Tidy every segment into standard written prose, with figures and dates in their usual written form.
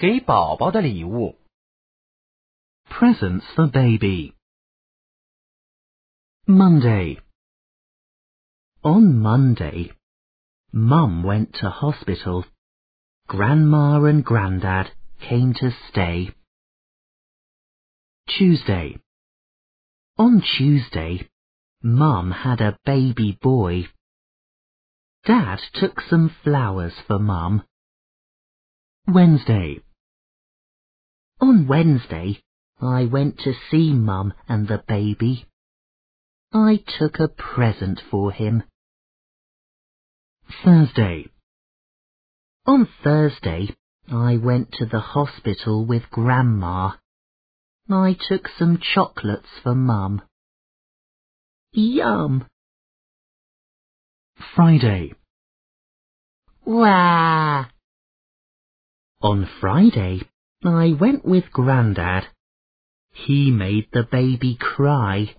给宝宝的礼物。 Presents for baby. Monday. On Monday, Mum went to hospital. Grandma and Grandad came to stay. Tuesday. On Tuesday, Mum had a baby boy. Dad took some flowers for Mum. Wednesday. On Wednesday, I went to see Mum and the baby. I took a present for him. Thursday. On Thursday, I went to the hospital with Grandma. I took some chocolates for Mum. Yum! Friday. Wah! On Friday, I went with Grandad. He made the baby cry.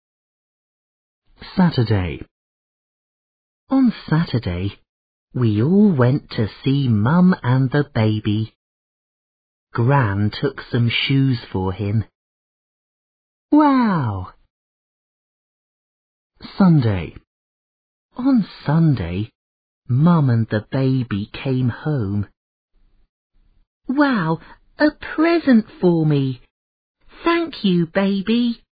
Saturday. On Saturday, we all went to see Mum and the baby. Gran took some shoes for him. Wow! Sunday. On Sunday, Mum and the baby came home. Wow, a present for me. Thank you, baby.